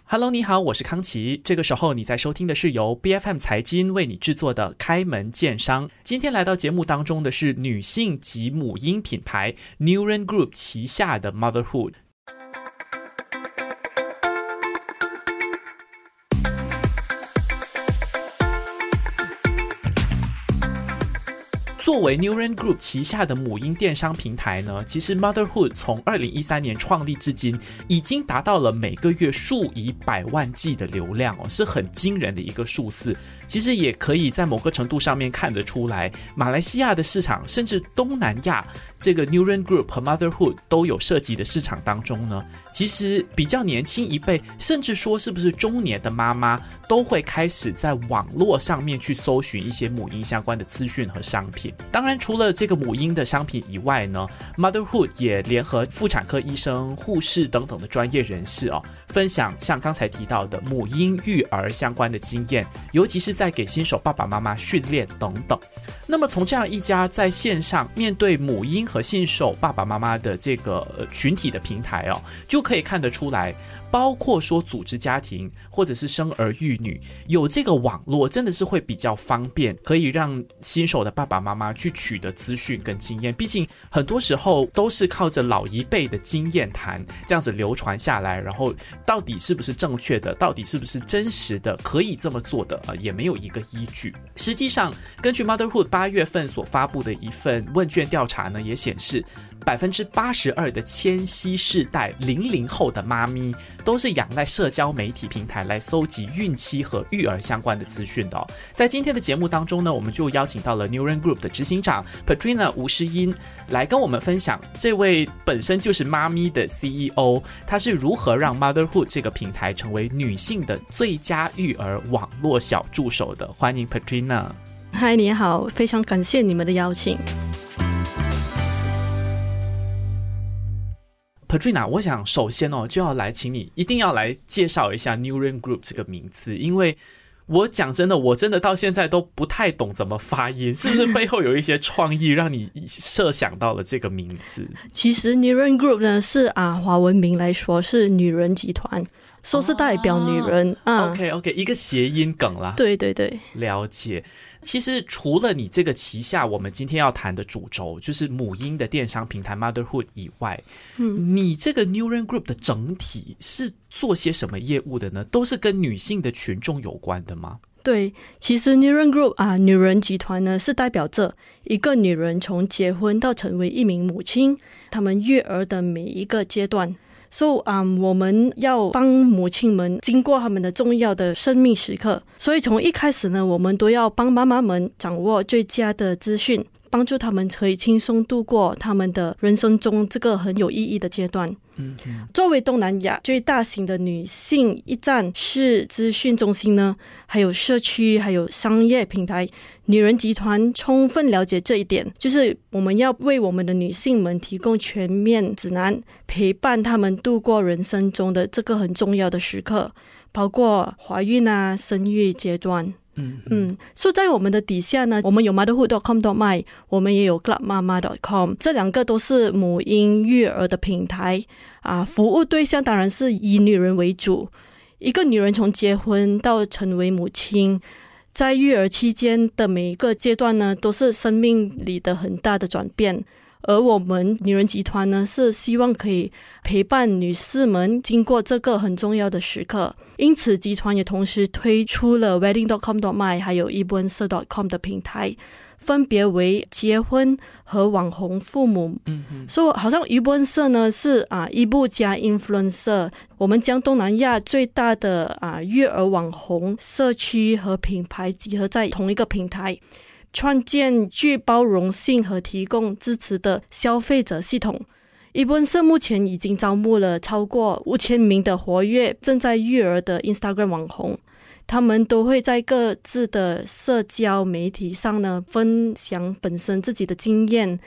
Hello， 你好，我是康琪。这个时候你在收听的是由 BFM 财经为你制作的开门见商。今天来到节目当中的是女性及母婴品牌 Neuren Group 旗下的 Motherhood。作为 Neuren Group 旗下的母婴电商平台呢，其实 Motherhood 从2013年创立至今，已经达到了每个月数以百万计的流量是很惊人的一个数字。其实也可以在某个程度上面看得出来，马来西亚的市场，甚至东南亚这个 Neuren Group 和 Motherhood 都有涉及的市场当中呢，其实比较年轻一辈，甚至说是不是中年的妈妈，都会开始在网络上面去搜寻一些母婴相关的资讯和商品。当然除了这个母婴的商品以外呢， Motherhood 也联合妇产科医生、护士等等的专业人士分享像刚才提到的母婴育儿相关的经验，尤其是在给新手爸爸妈妈训练等等。那么从这样一家在线上面对母婴和新手爸爸妈妈的这个群体的平台就可以看得出来，包括说组织家庭或者是生儿育女，有这个网络真的是会比较方便，可以让新手的爸爸妈妈去取得资讯跟经验。毕竟很多时候都是靠着老一辈的经验谈这样子流传下来，然后到底是不是正确的，到底是不是真实的，可以这么做的也没有一个依据。实际上根据 Motherhood 8月份所发布的一份问卷调查呢，也显示82%的千禧世代00后的妈咪都是仰赖社交媒体平台来搜集孕期和育儿相关的资讯的在今天的节目当中呢，我们就邀请到了 Neuren Group 的执行长 Patrina 吴诗音来跟我们分享这位本身就是妈咪的 CEO， 她是如何让 Motherhood 这个平台成为女性的最佳育儿网络小助手的。欢迎 Patrina。 嗨，你好，非常感谢你们的邀请。 Patrina， 我想首先就要来请你一定要来介绍一下 Neuren Group 这个名字，因为我讲真的，我真的到现在都不太懂怎么发音，是不是背后有一些创意让你设想到了这个名字？ 其实 Neuren Group 呢是华文名来说是女人集团，说是代表女人 OK， 一个谐音梗啦。 对对对， 了解。其实除了你这个旗下我们今天要谈的主轴就是母婴的电商平台 Motherhood 以外，你这个 Neuren Group 的整体是做些什么业务的呢？都是跟女性的群众有关的吗？ 对，其实 Neuren Group 女人集团呢是代表着一个女人从结婚到成为一名母亲，她们育儿的每一个阶段。我们要帮母亲们经过他们的重要的生命时刻，所以从一开始呢，我们都要帮妈妈们掌握最佳的资讯，帮助他们可以轻松度过他们的人生中这个很有意义的阶段。作为东南亚最大型的女性驿站式资讯中心呢，还有社区还有商业平台，女人集团充分了解这一点，就是我们要为我们的女性们提供全面指南，陪伴她们度过人生中的这个很重要的时刻，包括怀孕生育阶段。所以在我们的底下呢，我们有 motherhood.com.my， 我们也有 clubmama.com， 这两个都是母婴育儿的平台服务对象当然是以女人为主。一个女人从结婚到成为母亲，在育儿期间的每一个阶段呢，都是生命里的很大的转变。而我们女人集团呢，是希望可以陪伴女士们经过这个很重要的时刻，因此集团也同时推出了 wedding.com.my 还有 influencer.com 的平台，分别为结婚和网红父母。所以好像influencer呢是一部加 influencer， 我们将东南亚最大的育儿网红社区和品牌集合在同一个平台，创建具包容性和提供支持的消费者系统。influencer 目前已经招募了超过5000名的活跃正在育儿的 Instagram 网红，他们都会在各自的社交媒体上呢分享本身自己的经验，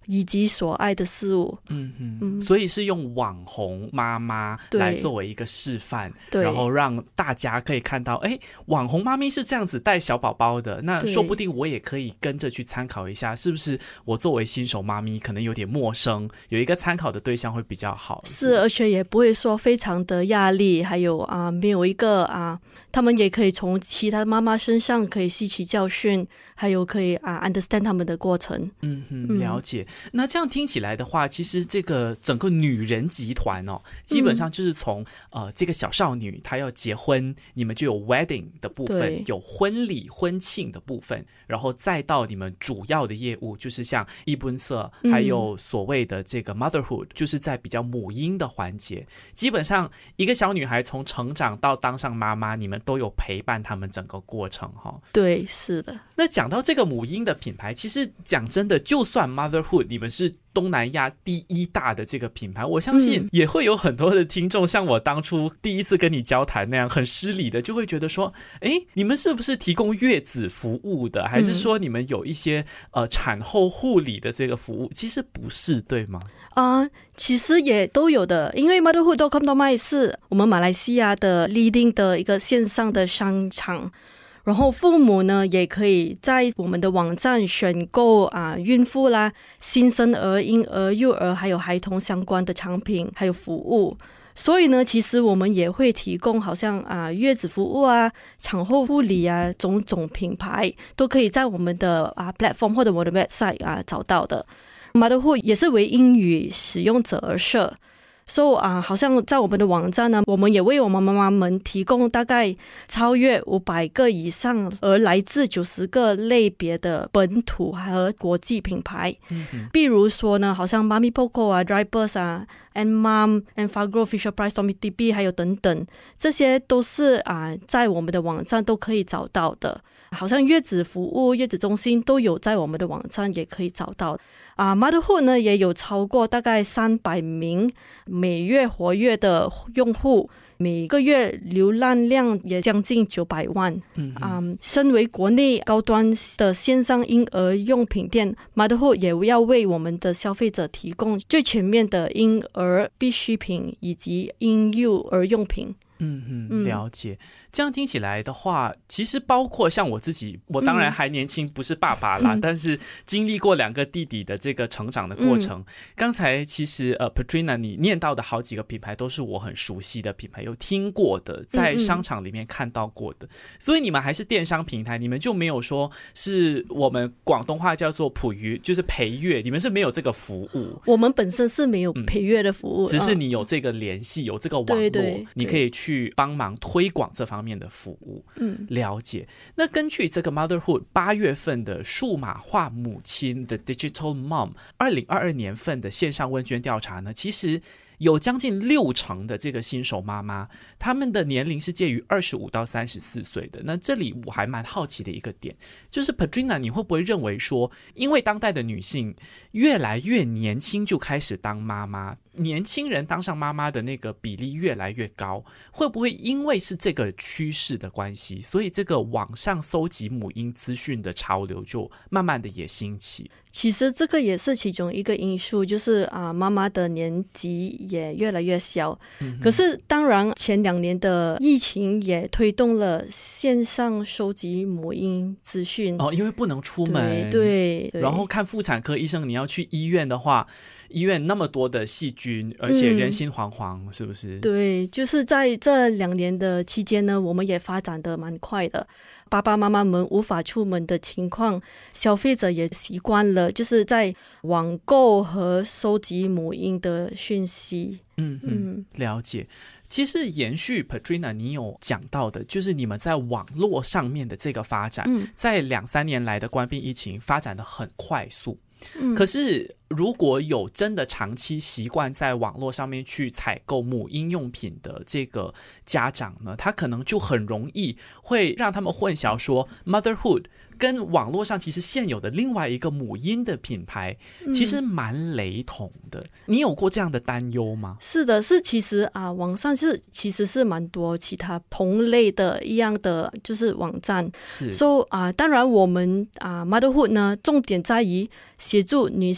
以及所爱的事物。 所以是用网红妈妈来作为一个示范，然后让大家可以看到，网红妈咪是这样子带小宝宝的，那说不定我也可以跟着去参考一下，是不是我作为新手妈咪可能有点陌生，有一个参考的对象会比较好。 是，而且也不会说非常的压力，还有没有一个他们也可以从其他妈妈身上可以吸取教训，还有可以understand 他们的过程。 了解。那这样听起来的话，其实这个整个女人集团基本上就是从这个小少女她要结婚，你们就有 wedding 的部分，有婚礼婚庆的部分，然后再到你们主要的业务，就是像一本社，还有所谓的这个 motherhood，就是在比较母婴的环节。基本上一个小女孩从成长到当上妈妈，你们都有陪伴他们整个过程。 对，是的。 那讲到这个母婴的品牌，其实讲真的，就算 motherhood 你们是东南亚第一大的这个品牌，我相信也会有很多的听众像我当初第一次跟你交谈那样很失礼的，就会觉得说你们是不是提供月子服务的，还是说你们有一些产后护理的这个服务？其实不是，对吗？ 其实也都有的，因为 motherhood.com.my 是我们马来西亚的 leading 的一个线上的商场，然后父母呢也可以在我们的网站选购孕妇啦、新生儿、婴儿、幼儿还有孩童相关的产品还有服务。所以呢，其实我们也会提供好像月子服务产后护理种种品牌都可以在我们的platform 或者我的 website 找到的。Motherhood 也是为英语使用者而设，所以好像在我们的网站呢，我们也为我们妈妈们提供大概超越500个以上而来自90个类别的本土和国际品牌。比如说呢，好像 Mami Poco Dryburs And Mom Enfagrow Fisher Price Tommy TB 还有等等，这些都是在我们的网站都可以找到的。好像月子服务、月子中心都有在我们的网站也可以找到。Motherhood 呢也有超过大概300名每月活跃的用户，每个月浏览量也将近900万。身为国内高端的线上婴儿用品店， Motherhood 也要为我们的消费者提供最全面的婴儿必需品以及婴幼儿用品。 了解。这样听起来的话，其实包括像我自己，我当然还年轻，不是爸爸啦，但是经历过2个弟弟的这个成长的过程。刚才其实Petrina 你念到的好几个品牌都是我很熟悉的品牌，有听过的，在商场里面看到过的。所以你们还是电商平台，你们就没有说是我们广东话叫做普娱，就是陪月，你们是没有这个服务。 我们本身是没有陪月的服务， 只是你有这个联系，有这个网络，你可以去帮忙推广这方面的服务。了解。那根据这个 Motherhood 8月份的数码化母亲的 Digital Mom 2022年份的线上问卷调查呢，其实有将近60%的这个新手妈妈，她们的年龄是介于25到34岁的。那这里我还蛮好奇的一个点，就是 Petrina 你会不会认为说，因为当代的女性越来越年轻就开始当妈妈，年轻人当上妈妈的那个比例越来越高，会不会因为是这个趋势的关系，所以这个网上搜集母婴资讯的潮流就慢慢的也兴起？ 其实这个也是其中一个因素，就是妈妈的年纪也越来越小。可是当然前2年的疫情也推动了线上收集母婴资讯。 因为不能出门， 对， 然后看妇产科医生，你要去医院的话，医院那么多的细菌，而且人心惶惶，是不是？ 对，就是在这2年的期间呢，我们也发展得蛮快的。爸爸妈妈们无法出门的情况，消费者也习惯了就是在网购和收集母婴的讯息。 了解。其实延续 Petrina 你有讲到的，就是你们在网络上面的这个发展，在2-3年来的冠病疫情发展得很快速。可是如果有真的长期习惯在网络上面去采购母婴用品的这个家长呢，他可能就很容易会让他们混淆说 Motherhood 跟网络上其实现有的另外一个母婴的品牌其实蛮雷同的。你有过这样的担忧吗？ 是的，是其实网上其实是蛮多其他同类的一样的就是网站。 是。 当然我们Motherhood 呢，重点在于协助女性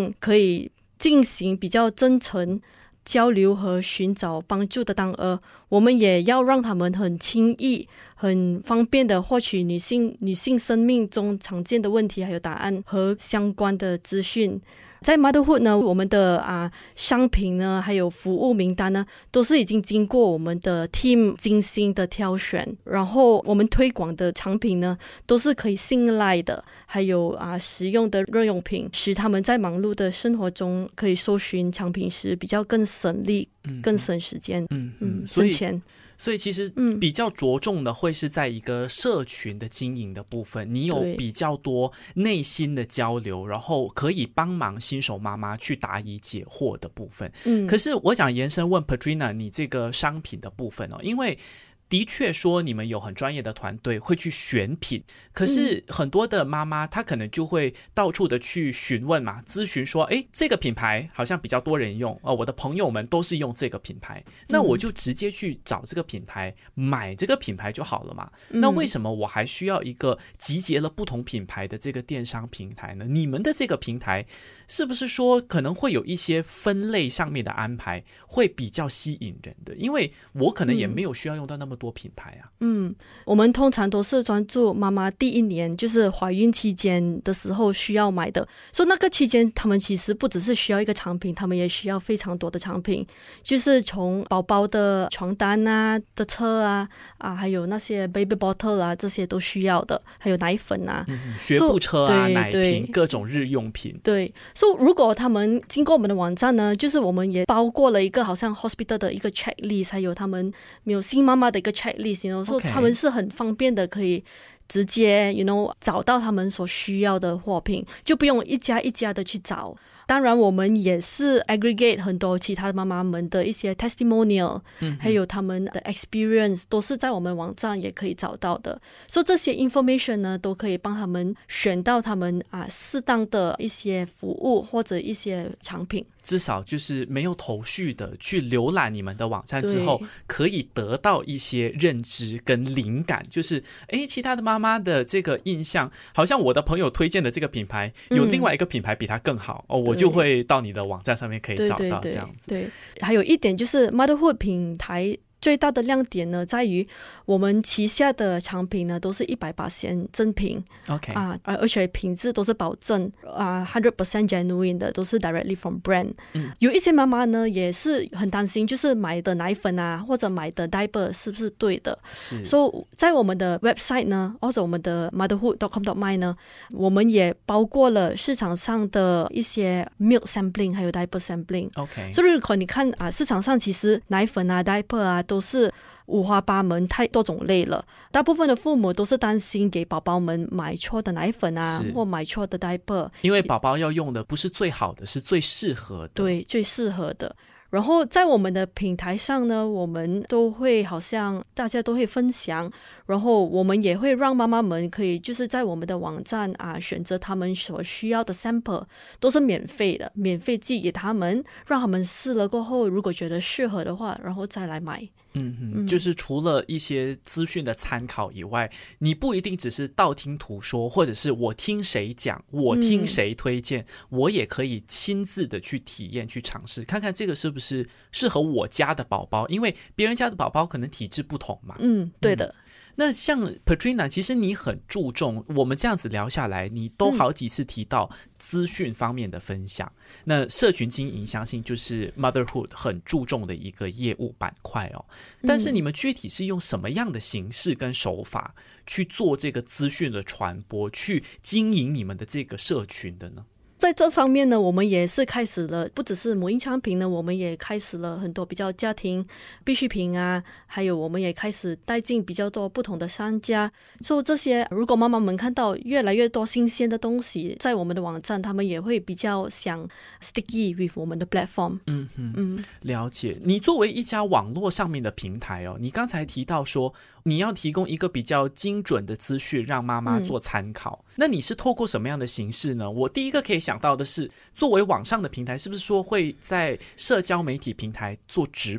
品可以进行比较真诚交流和寻找帮助的当儿，我们也要让他们很轻易很方便的获取女性生命中常见的问题还有答案和相关的资讯。在 Motherhood 呢，我们的商品呢还有服务名单呢都是已经经过我们的 team 精心的挑选，然后我们推广的产品呢都是可以信赖的，还有实用的日用品，使他们在忙碌的生活中可以搜寻产品时比较更省力，更省时间，省钱。 所以其实比较着重的会是在一个社群的经营的部分，你有比较多内心的交流，然后可以帮忙新手妈妈去答疑解惑的部分。可是我想延伸问 Patrina 你这个商品的部分因为的确说你们有很专业的团队会去选品，可是很多的妈妈她可能就会到处的去询问嘛，咨询说这个品牌好像比较多人用我的朋友们都是用这个品牌，那我就直接去找这个品牌买这个品牌就好了嘛。那为什么我还需要一个集结了不同品牌的这个电商平台呢？你们的这个平台是不是说可能会有一些分类上面的安排会比较吸引人的？因为我可能也没有需要用到那么多品牌我们通常都是专注妈妈第一年就是怀孕期间的时候需要买的，所以那个期间他们其实不只是需要一个产品，他们也需要非常多的产品，就是从宝宝的床单的车还有那些 baby bottle 这些都需要的，还有奶粉学步车奶瓶各种日用品。 对，所以如果他们经过我们的网站呢，就是我们也包括了一个好像 hospital 的一个 checklist， 还有他们没有新妈妈的一个 checklist， 所以他们是很方便的可以直接找到他们所需要的货品，就不用一家一家的去找。当然我们也是 aggregate 很多其他妈妈们的一些 testimonial，还有他们的 experience 都是在我们网站也可以找到的，所以这些 information 呢都可以帮他们选到他们适当的一些服务或者一些产品。 至少就是没有头绪的去浏览你们的网站之后，可以得到一些认知跟灵感，就是其他的妈妈的这个印象，好像我的朋友推荐的这个品牌有另外一个品牌比它更好我就会到你的网站上面可以找到这样子。 对，还有一点就是 Motherhood 平台最大的亮点呢，在于我们旗下的产品呢都是100% 正品 ，OK 而且品质都是保证100% genuine 的，都是 directly from brand。有一些妈妈呢也是很担心，就是买的奶粉或者买的 diaper 是不是对的，所以在我们的 website 呢，或者我们的 motherhood.com.my 呢，我们也包括了市场上的一些 milk sampling 还有 diaper sampling。 所以如果你看市场上其实奶粉diaper都是五花八门，太多种类了。大部分的父母都是担心给宝宝们买错的奶粉或买错的 diaper， 因为宝宝要用的不是最好的，是最适合的。 对，最适合的。然后在我们的平台上呢，我们都会好像大家都会分享，然后我们也会让妈妈们可以就是在我们的网站选择他们所需要的 sample， 都是免费的，免费寄给他们，让他们试了过后，如果觉得适合的话，然后再来买。 就是除了一些资讯的参考以外，你不一定只是道听途说，或者是我听谁讲，我听谁推荐，我也可以亲自的去体验去尝试，看看这个是不是适合我家的宝宝，因为别人家的宝宝可能体质不同嘛。 对的。 那像 Patrina， 其实你很注重，我们这样子聊下来，你都好几次提到资讯方面的分享。那社群经营相信就是 Motherhood 很注重的一个业务板块但是你们具体是用什么样的形式跟手法去做这个资讯的传播，去经营你们的这个社群的呢？ 在这方面呢，我们也是开始了，不只是母婴产品呢，我们也开始了很多比较家庭必需品还有我们也开始带进比较多不同的商家。所以这些如果妈妈们看到越来越多新鲜的东西在我们的网站，他们也会比较想 sticky with 我们的 platform。 了解。你作为一家网络上面的平台你刚才提到说你要提供一个比较精准的资讯让妈妈做参考，那你是透过什么样的形式呢？我第一个可以想到的是，作为网上的平台，是不是说会在社交媒体平台做直播？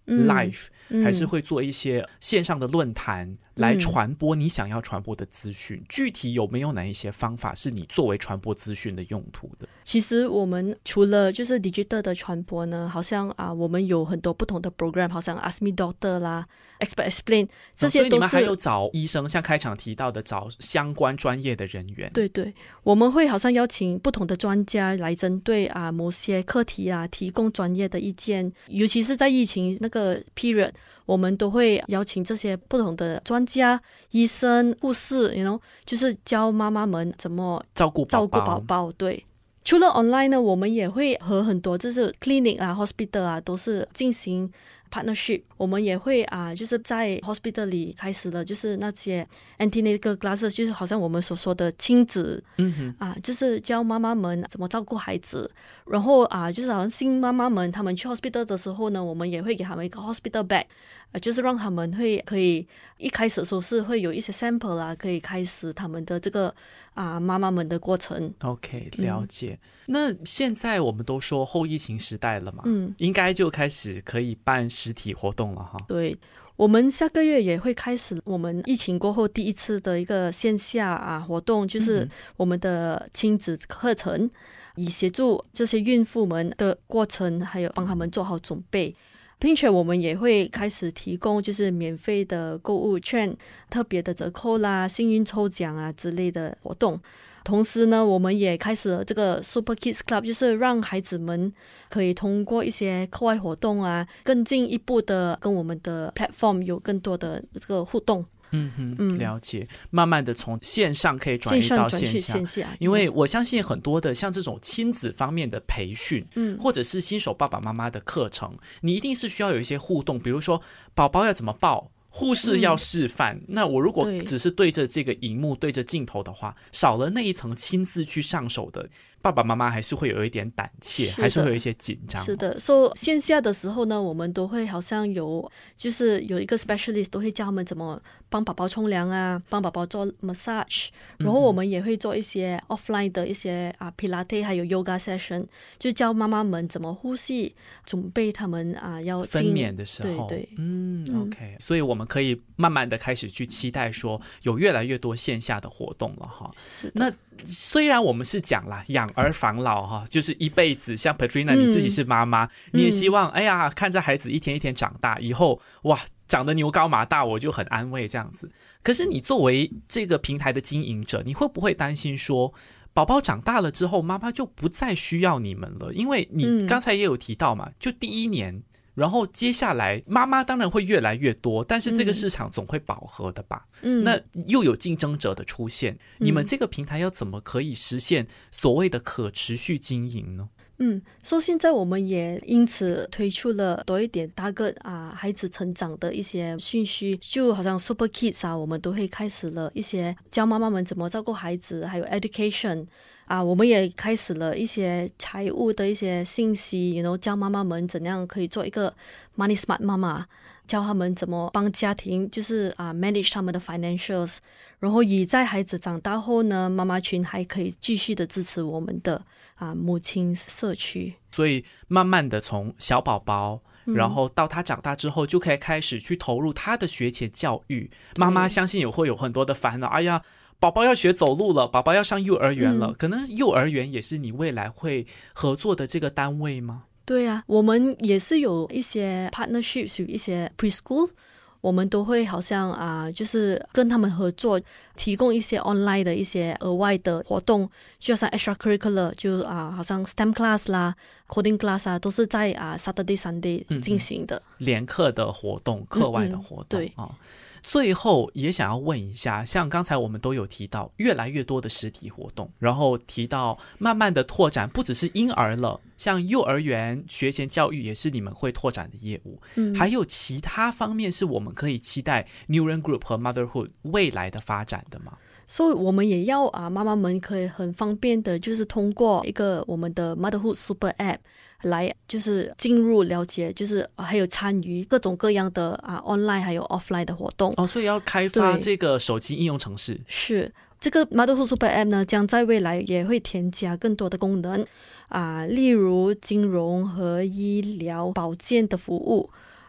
live，还是会做一些线上的论坛来传播你想要传播的资讯？具体有没有哪一些方法是你作为传播资讯的用途的？ 其实我们除了就是 digital 的传播呢，好像我们有很多不同的 program， 好像 Ask Me Doctor 啦 Expert Explain， 这些都是，所以你们还有找医生，像开场提到的找相关专业的人员。 对对，我们会好像邀请不同的专家来针对某些课题提供专业的意见，尤其是在疫情那个 period， 我们都会邀请这些不同的专家、医生、护士 就是教妈妈们怎么照顾宝宝。对，除了 online 呢，我们也会和很多就是 clinic hospital 都是进行partnership， 我们也会就是在 hospital 里开始了就是那些 antenatal classes， 就是好像我们所说的亲子就是教妈妈们怎么照顾孩子，然后就是好像新妈妈们他们去 hospital 的时候呢，我们也会给他们一个 hospital bag，就是让他们可以一开始的时候是会有一些 sample 可以开始他们的这个妈妈们的过程。 OK， 了解。那现在我们都说后疫情时代了嘛，应该就开始可以办实体活动了哈。 对，我们下个月也会开始我们疫情过后第一次的一个线下活动，就是我们的亲子课程，以协助这些孕妇们的过程，还有帮他们做好准备，并且我们也会开始提供就是免费的购物券、特别的折扣啦、幸运抽奖之类的活动。同时呢，我们也开始了这个 Super Kids Club， 就是让孩子们可以通过一些课外活动更进一步的跟我们的 platform 有更多的这个互动。 了解，慢慢的从线上可以转移到线下，因为我相信很多的像这种亲子方面的培训，或者是新手爸爸妈妈的课程，你一定是需要有一些互动，比如说宝宝要怎么抱，护士要示范，那我如果只是对着这个荧幕对着镜头的话，少了那一层亲自去上手的，爸爸妈妈还是会有一点胆怯，还是会有一些紧张。 是的，所以线下的时候呢，我们都会好像就是有一个 specialist 都会教他们怎么帮宝宝冲凉帮宝宝做 massage， 然后我们也会做一些 offline 的一些Pilates 还有 yoga session， 就教妈妈们怎么呼吸，准备他们要分娩的时候。 对， OK， 所以我们可以慢慢的开始去期待说有越来越多线下的活动了哈。那虽然我们是讲啦养儿防老哈，就是一辈子，像 Petrina 你自己是妈妈，你也希望看着孩子一天一天长大，以后哇长得牛高马大，我就很安慰这样子。可是你作为这个平台的经营者，你会不会担心说宝宝长大了之后妈妈就不再需要你们了？因为你刚才也有提到嘛，就第一年，然后接下来妈妈当然会越来越多，但是这个市场总会饱和的吧，那又有竞争者的出现，你们这个平台要怎么可以实现所谓的可持续经营呢？ 所以现在我们也因此推出了多一点大个孩子成长的一些讯息，就好像 Super Kids 我们都会开始了一些教妈妈们怎么照顾孩子，还有 education我们也开始了一些财务的一些信息，教妈妈们怎样可以做一个 money smart 妈妈，教他们怎么帮家庭就是manage 他们的 financials， 然后以在孩子长大后呢，妈妈群还可以继续的支持我们的母亲社区。 所以慢慢的从小宝宝然后到他长大之后就可以开始去投入他的学前教育，妈妈相信也会有很多的烦恼，宝宝要学走路了，宝宝要上幼儿园了，可能幼儿园也是你未来会合作的这个单位吗？ 对我们也是有一些 partnerships， 有一些 preschool， 我们都会好像就是跟他们合作，提供一些 online 的一些额外的活动，就像 extracurricular， 就好像 STEM class 啦 coding class 都是在Saturday Sunday 进行的联课的活动，课外的活动。 对最后也想要问一下，像刚才我们都有提到越来越多的实体活动，然后提到慢慢的拓展不只是婴儿了，像幼儿园学前教育也是你们会拓展的业务，还有其他方面是我们可以期待 Neuren Group 和 Motherhood 未来的发展的吗？ 所以我们也要妈妈们可以很方便的就是通过一个我们的 Motherhood Super App 来就是进入了解，就是还有参与各种各样的online 还有 offline 的活动。 所以要开发这个手机应用程式。 是，这个 Motherhood Super App 呢将在未来也会添加更多的功能例如金融和医疗保健的服务，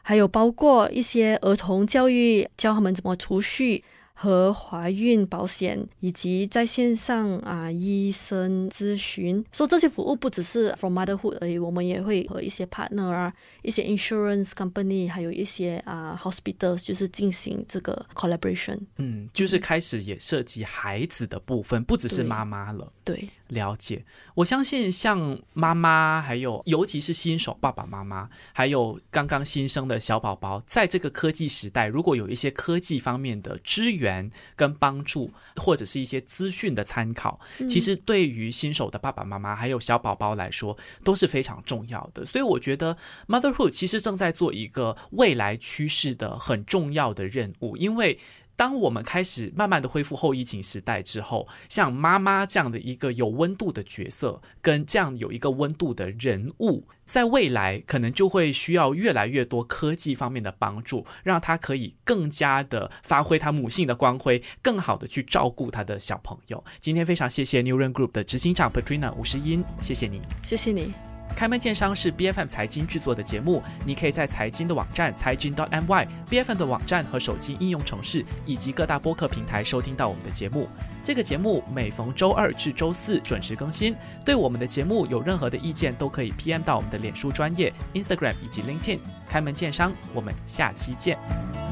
还有包括一些儿童教育，教他们怎么储蓄和怀孕保险，以及在线上医生咨询。所以这些服务不只是 from motherhood 而已，我们也会和一些 partner 一些 insurance company， 还有一些hospitals 就是进行这个 collaboration。 就是开始也涉及孩子的部分，不只是妈妈了。 对， 了解。我相信像妈妈，还有尤其是新手爸爸妈妈，还有刚刚新生的小宝宝，在这个科技时代，如果有一些科技方面的支援跟帮助，或者是一些资讯的参考，其实对于新手的爸爸妈妈还有小宝宝来说都是非常重要的。所以我觉得 Motherhood 其实正在做一个未来趋势的很重要的任务，因为当我们开始慢慢的恢复后疫情时代之后，像妈妈这样的一个有温度的角色，跟这样有一个温度的人物，在未来可能就会需要越来越多科技方面的帮助，让他可以更加的发挥他母性的光辉，更好的去照顾他的小朋友。今天非常谢谢 Neuren Group 的执行长 Patrina 吴诗音，谢谢你。 谢谢你。 开门见商是 BFM 财经制作的节目，你可以在财经的网站财经 .my、BFM 的网站和手机应用程式以及各大播客平台收听到我们的节目。这个节目每逢周2至周4准时更新。对我们的节目有任何的意见，都可以 PM 到我们的脸书专页、Instagram 以及 LinkedIn。开门见商，我们下期见。